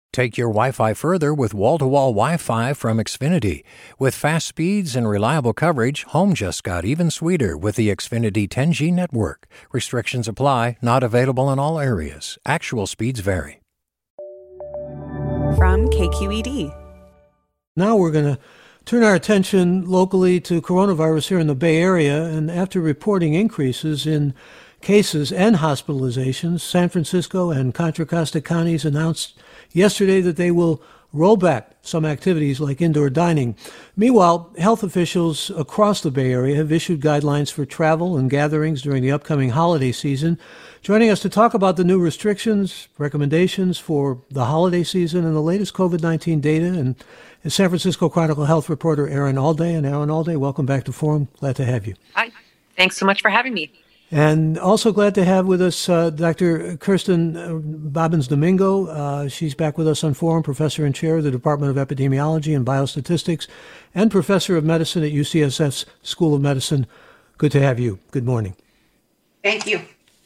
Take your Wi-Fi further with wall-to-wall Wi-Fi from Xfinity. With fast speeds and reliable coverage, home just got even sweeter with the Xfinity 10G network. Restrictions apply, not available in all areas. Actual speeds vary. From KQED. Now we're going to turn our attention locally to coronavirus here in the Bay Area. And after reporting increases in cases and hospitalizations, San Francisco and Contra Costa counties announced yesterday that they will roll back some activities like indoor dining. Meanwhile, health officials across the Bay Area have issued guidelines for travel and gatherings during the upcoming holiday season. Joining us to talk about the new restrictions, recommendations for the holiday season, and the latest COVID-19 data, and is San Francisco Chronicle health reporter Erin Allday. And Erin Allday, welcome back to Forum. Glad to have you. Hi. Thanks so much for having me. And also glad to have with us Dr. Kirsten Bobbins-Domingo. She's back with us on Forum, professor and chair of the Department of Epidemiology and Biostatistics, and professor of medicine at UCSF's School of Medicine. Good to have you. Good morning. Thank you.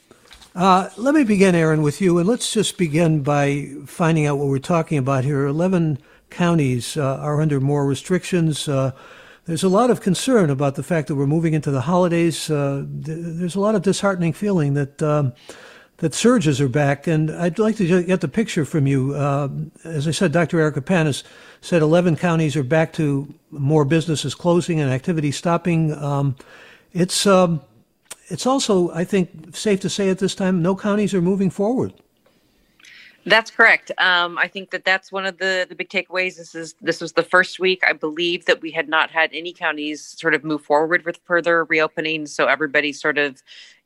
Let me begin, Erin, with you, and let's just begin by finding out what we're talking about here. 11 counties are under more restrictions. There's a lot of concern about the fact that we're moving into the holidays. There's a lot of disheartening feeling that that surges are back, and I'd like to get the picture from you. As I said, Dr. Erica Panis said 11 counties are back to more businesses closing and activity stopping. It's also, I think, safe to say at this time, no counties are moving forward. That's correct. I think that's one of the big takeaways. This was the first week, I believe, that we had not had any counties sort of move forward with further reopening. So everybody's sort of,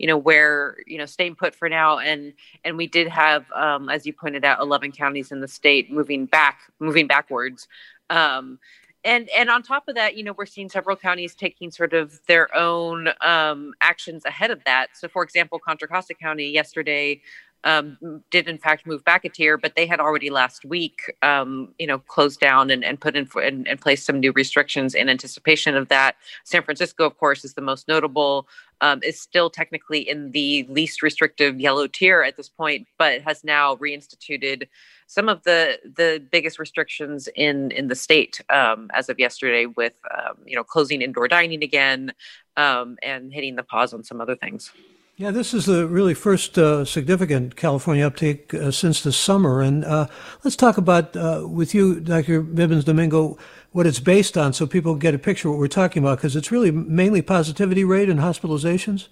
staying put for now. And we did have, as you pointed out, 11 counties in the state moving backwards. And on top of that, we're seeing several counties taking sort of their own actions ahead of that. So, for example, Contra Costa County yesterday did in fact move back a tier, but they had already last week, closed down and put in place some new restrictions in anticipation of that. San Francisco, of course, is the most notable, is still technically in the least restrictive yellow tier at this point, but has now reinstituted some of the biggest restrictions in the state as of yesterday with, closing indoor dining again and hitting the pause on some other things. Yeah, this is the really first significant California uptake since the summer. And let's talk about, with you, Dr. Bobbins-Domingo, what it's based on so people get a picture of what we're talking about, because it's really mainly positivity rate and hospitalizations.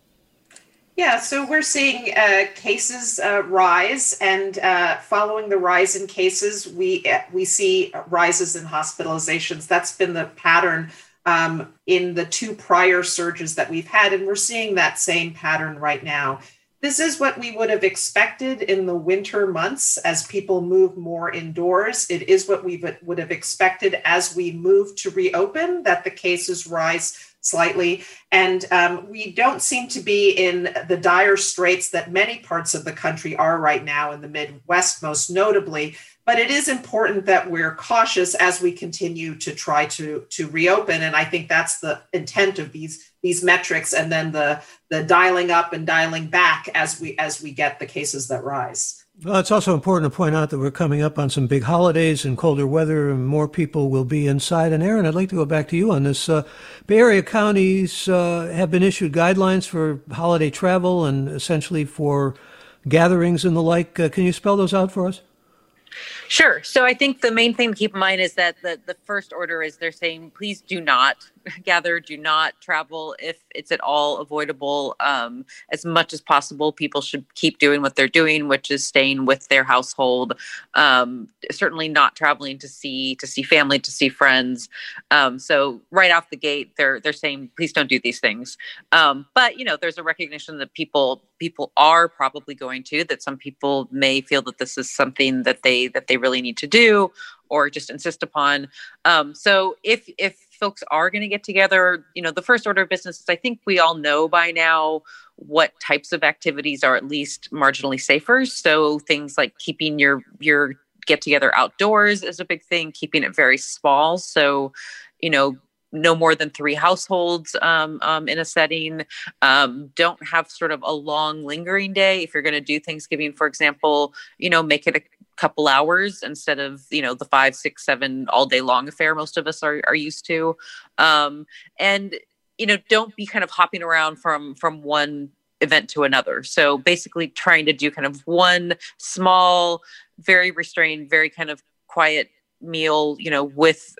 Yeah, so we're seeing cases rise, and following the rise in cases, we see rises in hospitalizations. That's been the pattern in the two prior surges that we've had, and we're seeing that same pattern right now. This is what we would have expected in the winter months as people move more indoors. It is what we would have expected as we move to reopen, that the cases rise slightly. And we don't seem to be in the dire straits that many parts of the country are right now, in the Midwest most notably. But it is important that we're cautious as we continue to try to reopen. And I think that's the intent of these metrics, and then the dialing up and dialing back as we get the cases that rise. Well, it's also important to point out that we're coming up on some big holidays and colder weather, and more people will be inside. And Erin, I'd like to go back to you on this. Bay Area counties have been issued guidelines for holiday travel and essentially for gatherings and the like. Can you spell those out for us? Sure. So I think the main thing to keep in mind is that the first order is they're saying, please do not gather, do not travel if it's at all avoidable. As much as possible, people should keep doing what they're doing, which is staying with their household. Certainly not traveling to see family, to see friends. So right off the gate, they're saying, please don't do these things. But there's a recognition that people are probably going to, that some people may feel that this is something that they really need to do or just insist upon. So if folks are going to get together, the first order of business is, I think we all know by now what types of activities are at least marginally safer. So things like keeping your get together outdoors is a big thing, keeping it very small. So, no more than 3 households in a setting. Don't have sort of a long lingering day. If you're going to do Thanksgiving, for example, make it a couple hours instead of, the 5, 6, 7 all day long affair most of us are used to. And, don't be kind of hopping around from one event to another. So basically trying to do kind of one small, very restrained, very kind of quiet meal, with,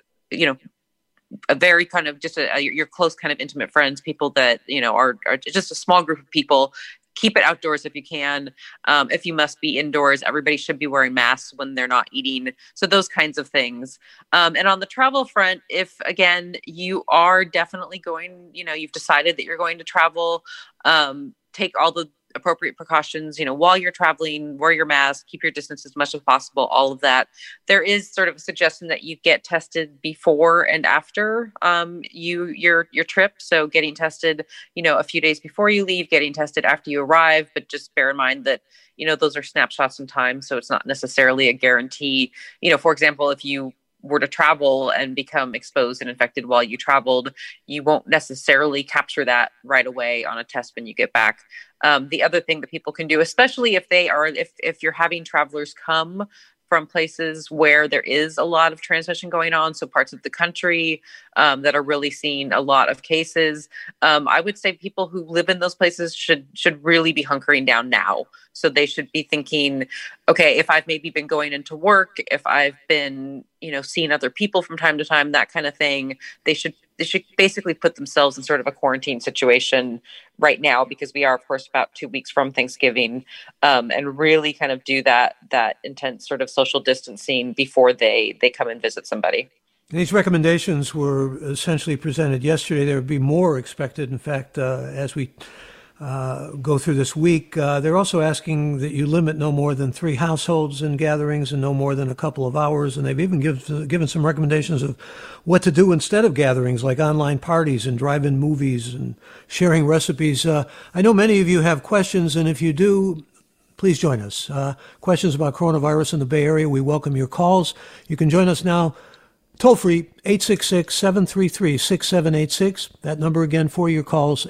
a very kind of just your close kind of intimate friends, people that, are just a small group of people. Keep it outdoors if you can. If you must be indoors, everybody should be wearing masks when they're not eating. So those kinds of things. And on the travel front, if again, you are definitely going, you've decided that you're going to travel, take all the appropriate precautions, while you're traveling, wear your mask, keep your distance as much as possible, all of that. There is sort of a suggestion that you get tested before and after your trip. So getting tested, a few days before you leave, getting tested after you arrive, but just bear in mind that, those are snapshots in time. So it's not necessarily a guarantee. For example, if you were to travel and become exposed and infected while you traveled, you won't necessarily capture that right away on a test when you get back. The other thing that people can do, especially if you're having travelers come from places where there is a lot of transmission going on, so parts of the country that are really seeing a lot of cases, I would say people who live in those places should really be hunkering down now. So they should be thinking, okay, if I've maybe been going into work, if I've been, seeing other people from time to time, that kind of thing, they should basically put themselves in sort of a quarantine situation right now, because we are, of course, about 2 weeks from Thanksgiving, and really kind of do that intense sort of social distancing before they come and visit somebody. These recommendations were essentially presented yesterday. There will be more expected, in fact, as we go through this week. They're also asking that you limit no more than 3 households in gatherings and no more than a couple of hours. And they've even given some recommendations of what to do instead of gatherings, like online parties and drive-in movies and sharing recipes. I know many of you have questions, and if you do, please join us. Questions about coronavirus in the Bay Area, we welcome your calls. You can join us now toll free, 866-733-6786. That number again for your calls,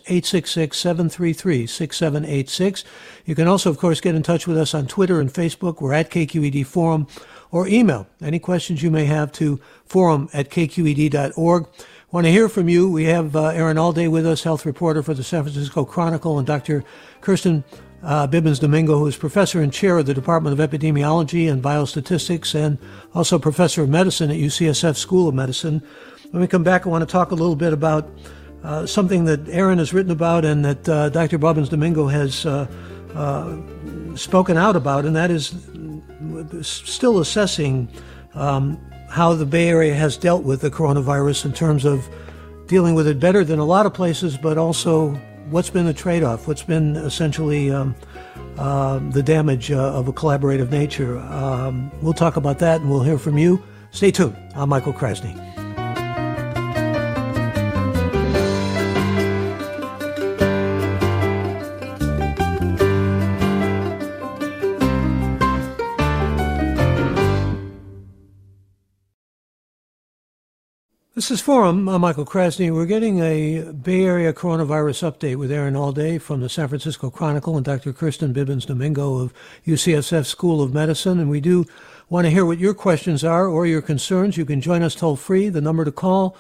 866-733-6786. You can also, of course, get in touch with us on Twitter and Facebook. We're at KQED Forum, or email any questions you may have to forum@kqed.org. Want to hear from you. We have Aaron Alday with us, health reporter for the San Francisco Chronicle, and Dr. Kirsten Bibbins Domingo, who is professor and chair of the Department of Epidemiology and Biostatistics, and also professor of medicine at UCSF School of Medicine. When we come back, I want to talk a little bit about something that Aaron has written about and that Dr. Bibbins Domingo has spoken out about, and that is still assessing how the Bay Area has dealt with the coronavirus in terms of dealing with it better than a lot of places, but also what's been the trade-off? What's been essentially the damage of a collaborative nature? We'll talk about that, and we'll hear from you. Stay tuned. I'm Michael Krasny. This is Forum. I'm Michael Krasny. We're getting a Bay Area coronavirus update with Aaron Alday from the San Francisco Chronicle and Dr. Kirsten Bibbins Domingo of UCSF School of Medicine. And we do want to hear what your questions are or your concerns. You can join us toll free. The number to call,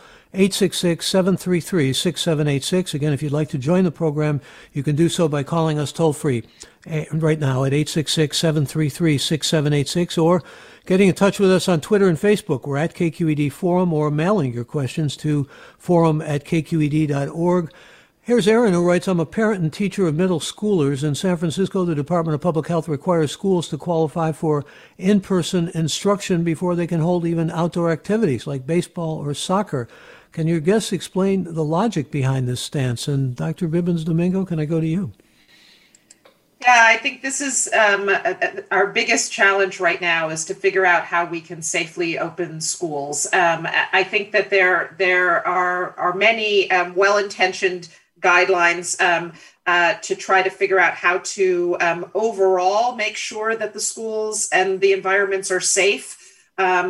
866-733-6786. Again, if you'd like to join the program, you can do so by calling us toll free right now at 866-733-6786, or getting in touch with us on Twitter and Facebook. We're at KQED Forum, or mailing your questions to forum@kqed.org. Here's Aaron, who writes, I'm a parent and teacher of middle schoolers. In San Francisco, the Department of Public Health requires schools to qualify for in-person instruction before they can hold even outdoor activities like baseball or soccer. Can your guests explain the logic behind this stance? And Dr. Bibbins Domingo, can I go to you? Yeah, I think this is our biggest challenge right now, is to figure out how we can safely open schools. I think that there are many well-intentioned guidelines to try to figure out how to overall make sure that the schools and the environments are safe.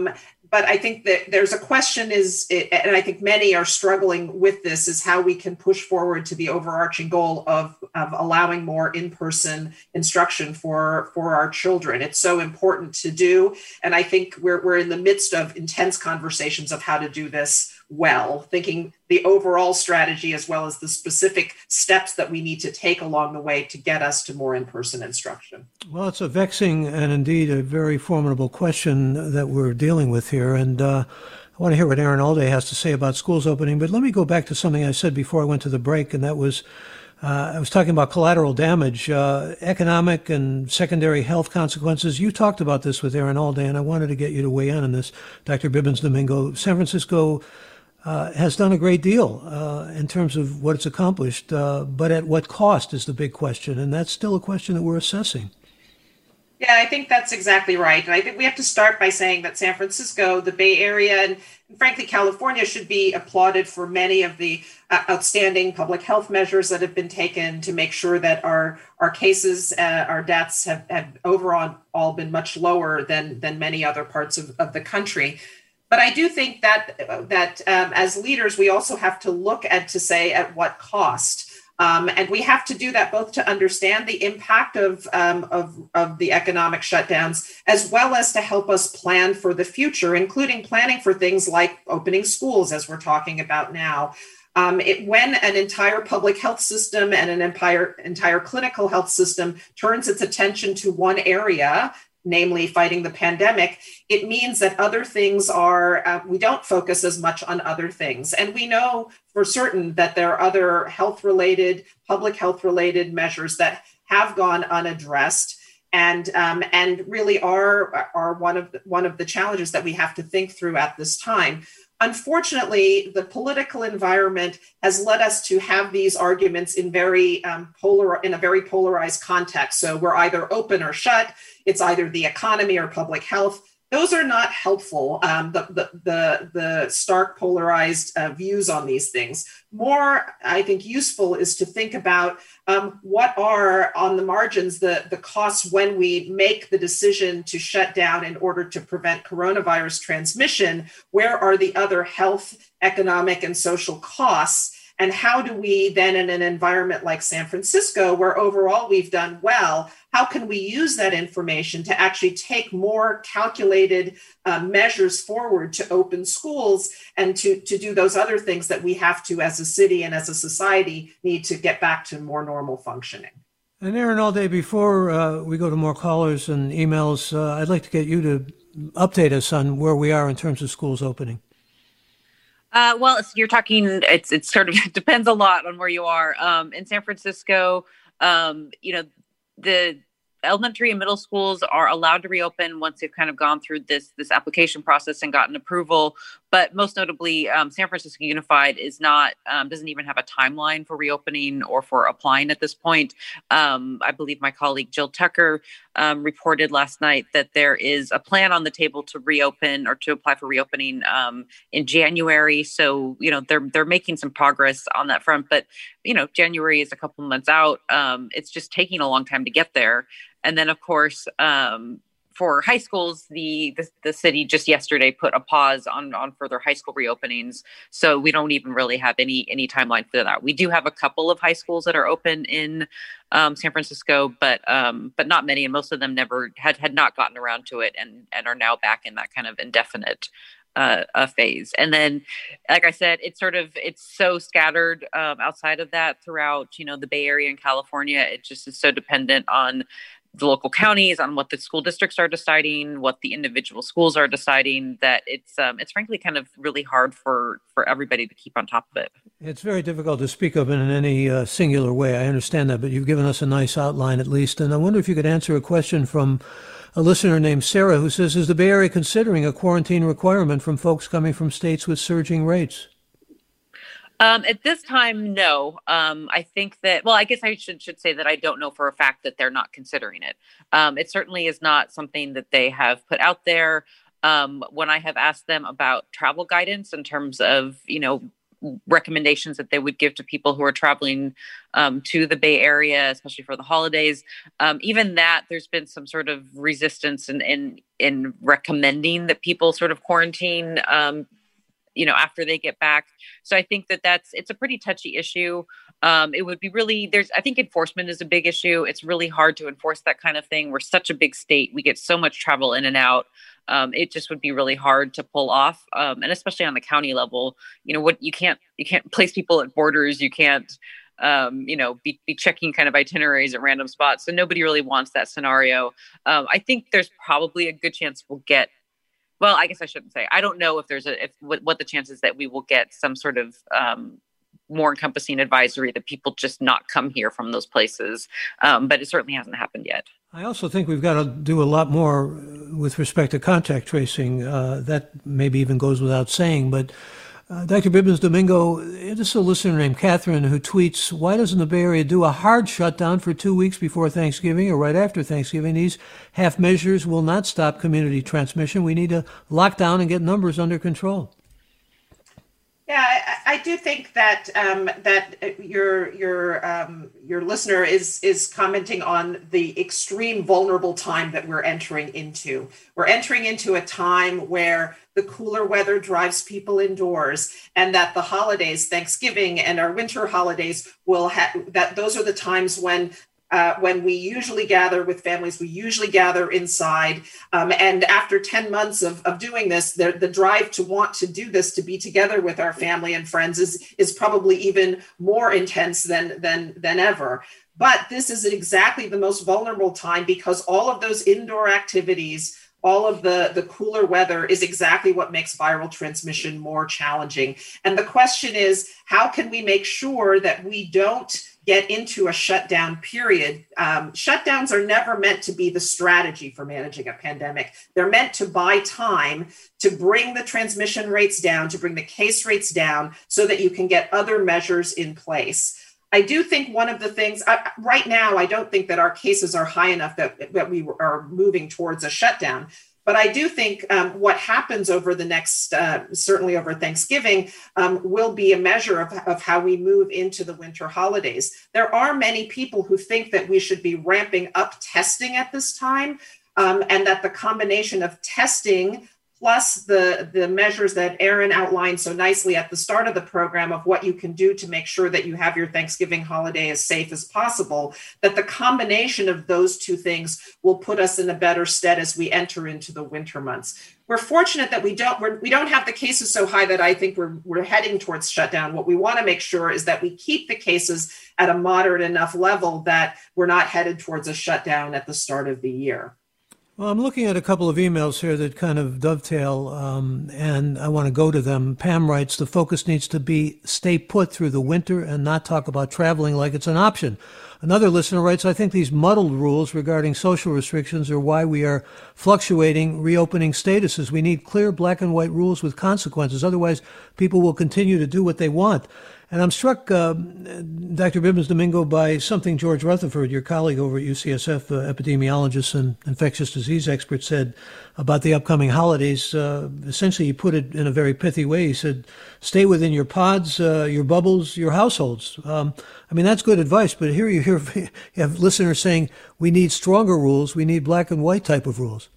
but I think that there's a question and I think many are struggling with this, is how we can push forward to the overarching goal of allowing more in-person instruction for our children. It's so important to do. And I think we're in the midst of intense conversations of how to do this well, thinking the overall strategy as well as the specific steps that we need to take along the way to get us to more in-person instruction. Well, it's a vexing and indeed a very formidable question that we're dealing with here. And I want to hear what Aaron Alday has to say about schools opening. But let me go back to something I said before I went to the break, and that was I was talking about collateral damage, economic and secondary health consequences. You talked about this with Aaron Alday, and I wanted to get you to weigh in on this, Dr. Bibbins-Domingo. San Francisco has done a great deal in terms of what it's accomplished, but at what cost is the big question, and that's still a question that we're assessing. Yeah, I think that's exactly right. And I think we have to start by saying that San Francisco, the Bay Area, and frankly, California should be applauded for many of the outstanding public health measures that have been taken to make sure that our cases, our deaths have overall been much lower than many other parts of the country. But I do think that as leaders, we also have to look to say at what cost. And we have to do that both to understand the impact of the economic shutdowns, as well as to help us plan for the future, including planning for things like opening schools, as we're talking about now. When an entire public health system and an entire clinical health system turns its attention to one area, namely fighting the pandemic, it means that other things we don't focus as much on other things. And we know for certain that there are other public health related measures that have gone unaddressed and really are one of the challenges that we have to think through at this time. Unfortunately, the political environment has led us to have these arguments in a very polarized context. So we're either open or shut. It's either the economy or public health. Those are not helpful, the stark polarized views on these things. More, I think, useful is to think about what are, on the margins, the costs when we make the decision to shut down in order to prevent coronavirus transmission. Where are the other health, economic, and social costs? And how do we then, in an environment like San Francisco, where overall we've done well, how can we use that information to actually take more calculated measures forward to open schools and to do those other things that we have to, as a city and as a society, need to get back to more normal functioning? And Aaron Alday, before we go to more callers and emails, I'd like to get you to update us on where we are in terms of schools opening. Well, you're talking, it's sort of depends a lot on where you are. In San Francisco, the elementary and middle schools are allowed to reopen once they've kind of gone through this application process and gotten approval. But most notably, San Francisco Unified doesn't even have a timeline for reopening or for applying at this point. I believe my colleague Jill Tucker reported last night that there is a plan on the table to reopen or to apply for reopening in January. So, they're making some progress on that front. But, January is a couple months out. It's just taking a long time to get there. And then, of course, for high schools, the city just yesterday put a pause on further high school reopenings. So we don't even really have any timeline for that. We do have a couple of high schools that are open in San Francisco, but not many. And most of them never had not gotten around to it and are now back in that kind of indefinite phase. And then, like I said, it's so scattered outside of that throughout, the Bay Area and California. It just is so dependent on the local counties, on what the school districts are deciding, what the individual schools are deciding, that it's frankly kind of really hard for everybody to keep on top of it. It's very difficult to speak of it in any singular way. I understand that, but you've given us a nice outline at least. And I wonder if you could answer a question from a listener named Sarah who says, is the Bay Area considering a quarantine requirement from folks coming from states with surging rates? At this time, no. I think that, I guess I should say that I don't know for a fact that they're not considering it. It certainly is not something that they have put out there. When I have asked them about travel guidance in terms of, recommendations that they would give to people who are traveling to the Bay Area, especially for the holidays. Even that, there's been some sort of resistance in recommending that people sort of quarantine, after they get back. So I think it's a pretty touchy issue. It would be really, I think enforcement is a big issue. It's really hard to enforce that kind of thing. We're such a big state. We get so much travel in and out. It just would be really hard to pull off. And especially on the county level, you can't place people at borders. You can't, be checking kind of itineraries at random spots. So nobody really wants that scenario. I think there's probably a good chance we'll get, well, I guess I shouldn't say, I don't know if what the chances that we will get some sort of, more encompassing advisory that people just not come here from those places. But it certainly hasn't happened yet. I also think we've got to do a lot more with respect to contact tracing. That maybe even goes without saying. But Dr. Bibbins-Domingo, this is a listener named Catherine who tweets, why doesn't the Bay Area do a hard shutdown for 2 weeks before Thanksgiving or right after Thanksgiving? These half measures will not stop community transmission. We need to lock down and get numbers under control. Yeah, I do think that your listener is commenting on the extreme vulnerable time that we're entering into. We're entering into a time where the cooler weather drives people indoors, and that the holidays, Thanksgiving and our winter holidays, those are the times when we usually gather with families, we usually gather inside. And after 10 months of doing this, the drive to want to do this, to be together with our family and friends is probably even more intense than ever. But this is exactly the most vulnerable time because all of those indoor activities, all of the cooler weather is exactly what makes viral transmission more challenging. And the question is, how can we make sure that we don't get into a shutdown period? Shutdowns are never meant to be the strategy for managing a pandemic. They're meant to buy time to bring the transmission rates down, to bring the case rates down so that you can get other measures in place. I do think one of the things, right now, I don't think that our cases are high enough that we are moving towards a shutdown. But I do think what happens over the next, certainly over Thanksgiving, will be a measure of how we move into the winter holidays. There are many people who think that we should be ramping up testing at this time, and that the combination of testing plus the measures that Erin outlined so nicely at the start of the program of what you can do to make sure that you have your Thanksgiving holiday as safe as possible, that the combination of those two things will put us in a better stead as we enter into the winter months. We're fortunate that we don't have the cases so high that I think we're heading towards shutdown. What we want to make sure is that we keep the cases at a moderate enough level that we're not headed towards a shutdown at the start of the year. Well, I'm looking at a couple of emails here that kind of dovetail, and I want to go to them. Pam writes, the focus needs to be stay put through the winter and not talk about traveling like it's an option. Another listener writes, I think these muddled rules regarding social restrictions are why we are fluctuating reopening statuses. We need clear black and white rules with consequences. Otherwise, people will continue to do what they want. And I'm struck, Dr. Bibbins-Domingo, by something George Rutherford, your colleague over at UCSF, epidemiologist and infectious disease expert, said about the upcoming holidays. Essentially, he put it in a very pithy way. He said, stay within your pods, your bubbles, your households. That's good advice, but here you have listeners saying we need stronger rules, we need black and white type of rules.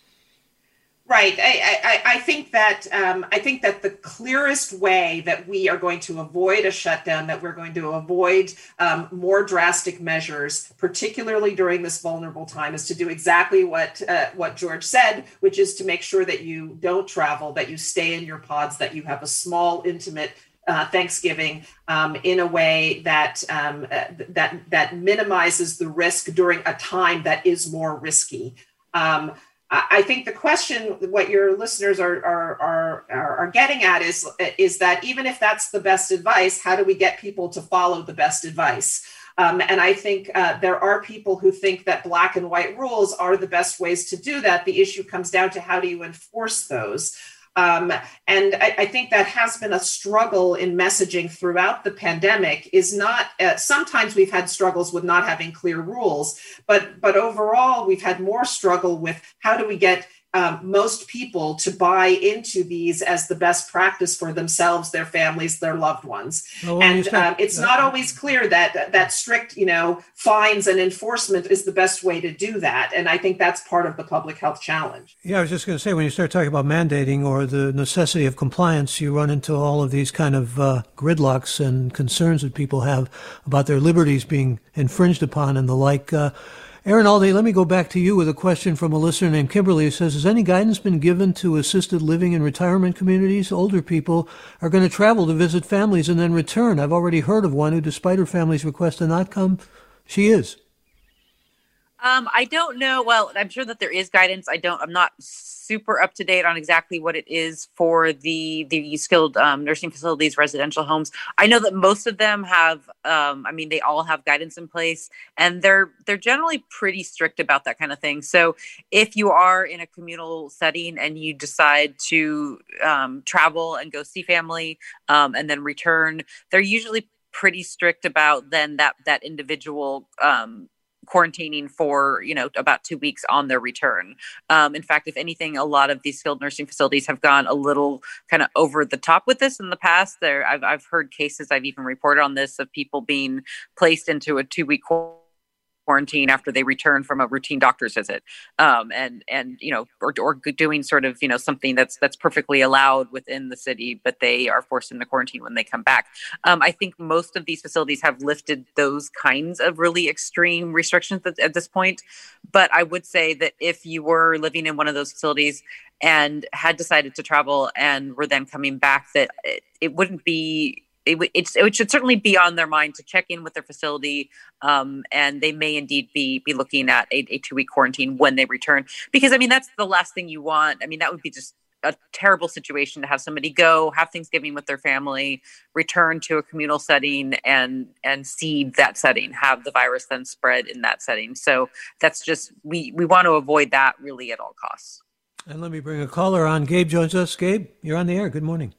Right. I think that the clearest way that we are going to avoid a shutdown, that we're going to avoid more drastic measures, particularly during this vulnerable time, is to do exactly what George said, which is to make sure that you don't travel, that you stay in your pods, that you have a small, intimate Thanksgiving in a way that minimizes the risk during a time that is more risky. I think the question, what your listeners are getting at is that even if that's the best advice, how do we get people to follow the best advice? And I think there are people who think that black and white rules are the best ways to do that. The issue comes down to how do you enforce those? And I think that has been a struggle in messaging throughout the pandemic. Is not sometimes we've had struggles with not having clear rules, but overall we've had more struggle with how do we get most people to buy into these as the best practice for themselves, their families, their loved ones. It's not always clear that strict, fines and enforcement is the best way to do that. And I think that's part of the public health challenge. Yeah, I was just going to say, when you start talking about mandating or the necessity of compliance, you run into all of these kind of gridlocks and concerns that people have about their liberties being infringed upon and the like. Aaron Alday, let me go back to you with a question from a listener named Kimberly who says, has any guidance been given to assisted living and retirement communities? Older people are going to travel to visit families and then return. I've already heard of one who, despite her family's request to not come, she is. I don't know. Well, I'm sure that there is guidance. I'm not super up to date on exactly what it is for the skilled nursing facilities, residential homes. I know that most of them have, they all have guidance in place, and they're generally pretty strict about that kind of thing. So if you are in a communal setting and you decide to travel and go see family and then return, they're usually pretty strict about then that individual quarantining for, about 2 weeks on their return. In fact, if anything, a lot of these skilled nursing facilities have gone a little kind of over the top with this in the past. I've heard cases, I've even reported on this, of people being placed into a 2-week quarantine after they return from a routine doctor's visit, or doing sort of, something that's perfectly allowed within the city, but they are forced into quarantine when they come back. I think most of these facilities have lifted those kinds of really extreme restrictions at this point. But I would say that if you were living in one of those facilities and had decided to travel and were then coming back, that it wouldn't be it should certainly be on their mind to check in with their facility, and they may indeed be looking at a 2-week quarantine when they return. Because, that's the last thing you want. That would be just a terrible situation to have somebody go, have Thanksgiving with their family, return to a communal setting and seed that setting, have the virus then spread in that setting. So that's just, we want to avoid that really at all costs. And let me bring a caller on. Gabe joins us. Gabe, you're on the air. Good morning.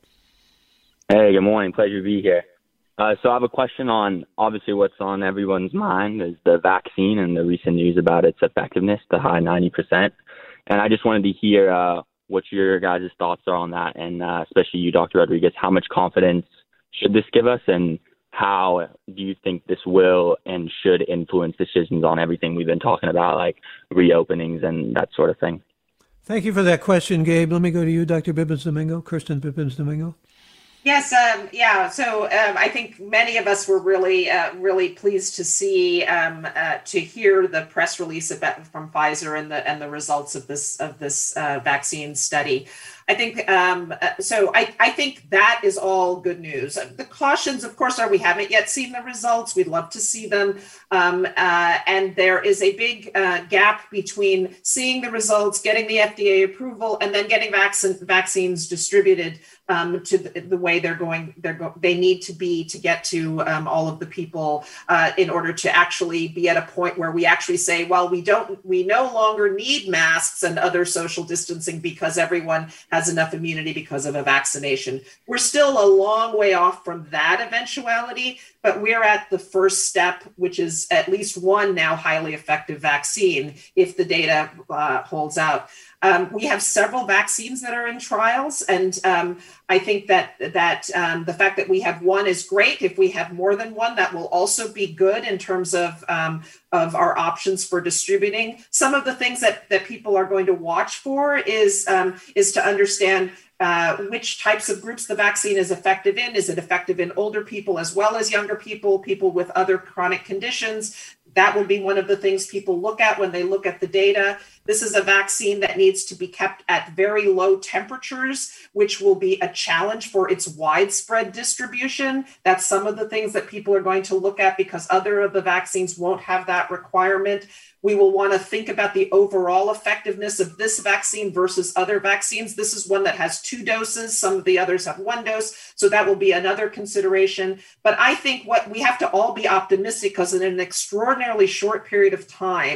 Hey, good morning. Pleasure to be here. So I have a question on, obviously, what's on everyone's mind is the vaccine and the recent news about its effectiveness, the high 90%. And I just wanted to hear what your guys' thoughts are on that, and especially you, Dr. Rodriguez. How much confidence should this give us, and how do you think this will and should influence decisions on everything we've been talking about, like reopenings and that sort of thing? Thank you for that question, Gabe. Let me go to you, Dr. Bibbins-Domingo, Kirsten Bibbins-Domingo. Yes, So I think many of us were really pleased to see, to hear the press release from Pfizer and the results of this vaccine study. I think so. I think that is all good news. The cautions, of course, are we haven't yet seen the results. We'd love to see them, and there is a big gap between seeing the results, getting the FDA approval, and then getting vaccines distributed to the way they need to be to get to all of the people in order to actually be at a point where we actually say, well, we no longer need masks and other social distancing because everyone has enough immunity because of a vaccination. We're still a long way off from that eventuality, but we're at the first step, which is at least one now highly effective vaccine if the data holds out. We have several vaccines that are in trials, and I think that the fact that we have one is great. If we have more than one, that will also be good in terms of our options for distributing. Some of the things that people are going to watch for is to understand which types of groups the vaccine is effective in. Is it effective in older people as well as younger people, people with other chronic conditions? That will be one of the things people look at when they look at the data. This is a vaccine that needs to be kept at very low temperatures, which will be a challenge for its widespread distribution. That's some of the things that people are going to look at because other of the vaccines won't have that requirement. We will want to think about the overall effectiveness of this vaccine versus other vaccines. This is one that has 2 doses. Some of the others have 1 dose. So that will be another consideration. But I think what we have to all be optimistic because in an extraordinarily short period of time,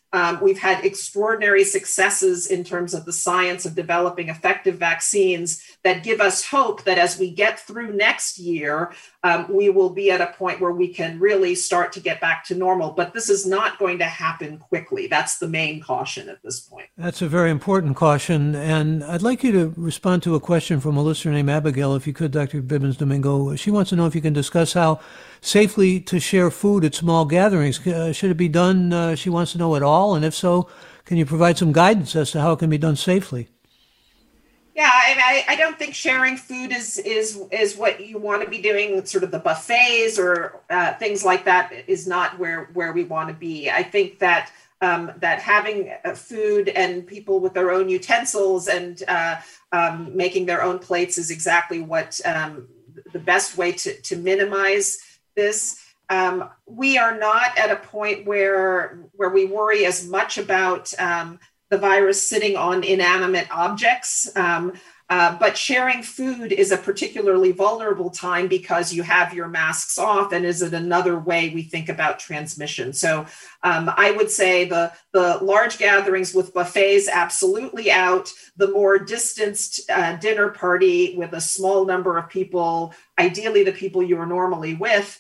We've had extraordinary successes in terms of the science of developing effective vaccines that give us hope that as we get through next year, we will be at a point where we can really start to get back to normal. But this is not going to happen quickly. That's the main caution at this point. That's a very important caution. And I'd like you to respond to a question from a listener named Abigail, if you could, Dr. Bibbins-Domingo. She wants to know if you can discuss how safely to share food at small gatherings. Should it be done, she wants to know, at all? And if so, can you provide some guidance as to how it can be done safely? Yeah, I don't think sharing food is what you want to be doing. Sort of the buffets or things like that is not where we want to be. I think that that having food and people with their own utensils and making their own plates is exactly what the best way to minimize this. We are not at a point where we worry as much about the virus sitting on inanimate objects. But sharing food is a particularly vulnerable time because you have your masks off, and is it another way we think about transmission? So I would say the large gatherings with buffets, absolutely out. The more distanced dinner party with a small number of people, ideally the people you are normally with,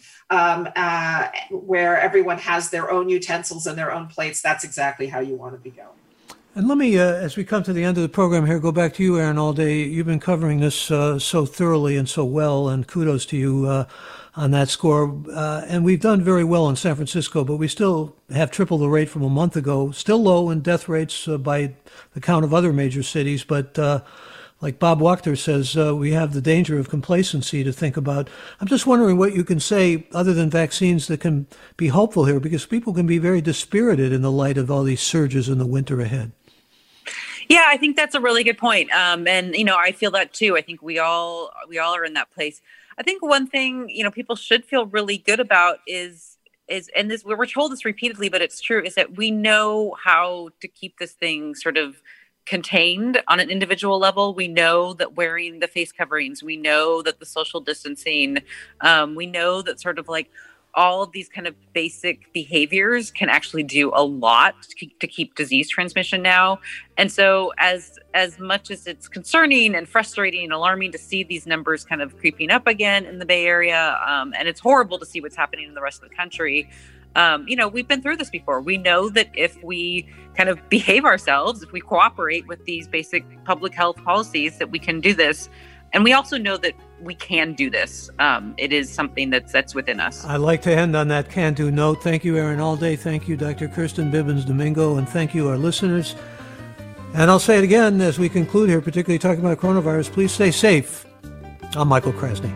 where everyone has their own utensils and their own plates, that's exactly how you want to be going. And let me, as we come to the end of the program here, go back to you, Aaron, all day. You've been covering this so thoroughly and so well, and kudos to you on that score. And we've done very well in San Francisco, but we still have triple the rate from a month ago. Still low in death rates by the count of other major cities, but like Bob Wachter says, we have the danger of complacency to think about. I'm just wondering what you can say, other than vaccines, that can be hopeful here, because people can be very dispirited in the light of all these surges in the winter ahead. Yeah, I think that's a really good point. And, I feel that too. I think we all are in that place. I think one thing, people should feel really good about is, and this, we're told this repeatedly, but it's true, is that we know how to keep this thing sort of contained on an individual level. We know that wearing the face coverings, we know that the social distancing, we know that sort of like all of these kind of basic behaviors can actually do a lot to keep disease transmission now. And so as much as it's concerning and frustrating and alarming to see these numbers kind of creeping up again in the Bay Area, and it's horrible to see what's happening in the rest of the country, we've been through this before. We know that if we kind of behave ourselves, if we cooperate with these basic public health policies, that we can do this. And we also know that we can do this. It is something that's within us. I'd like to end on that can-do note. Thank you, Aaron Allday. Thank you, Dr. Kirsten Bibbins-Domingo. And thank you, our listeners. And I'll say it again as we conclude here, particularly talking about coronavirus. Please stay safe. I'm Michael Krasny.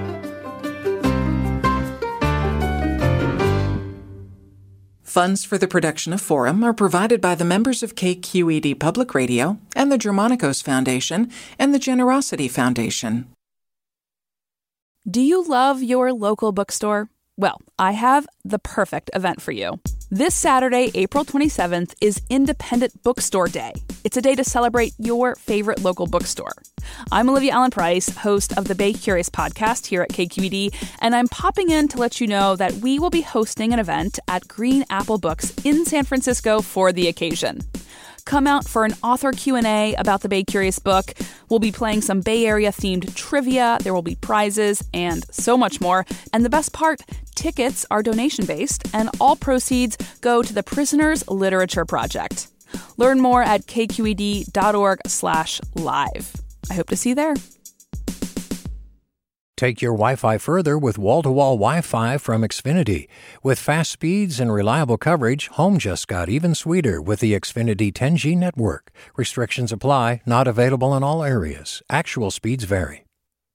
Funds for the production of Forum are provided by the members of KQED Public Radio and the Germanicos Foundation and the Generosity Foundation. Do you love your local bookstore? Well, I have the perfect event for you. This Saturday, April 27th, is Independent Bookstore Day. It's a day to celebrate your favorite local bookstore. I'm Olivia Allen Price, host of the Bay Curious podcast here at KQED, and I'm popping in to let you know that we will be hosting an event at Green Apple Books in San Francisco for the occasion. Come out for an author Q&A about the Bay Curious book. We'll be playing some Bay Area-themed trivia. There will be prizes and so much more. And the best part, tickets are donation-based, and all proceeds go to the Prisoners Literature Project. Learn more at kqed.org/live. I hope to see you there. Take your Wi-Fi further with wall-to-wall Wi-Fi from Xfinity. With fast speeds and reliable coverage, home just got even sweeter with the Xfinity 10G network. Restrictions apply, not available in all areas. Actual speeds vary.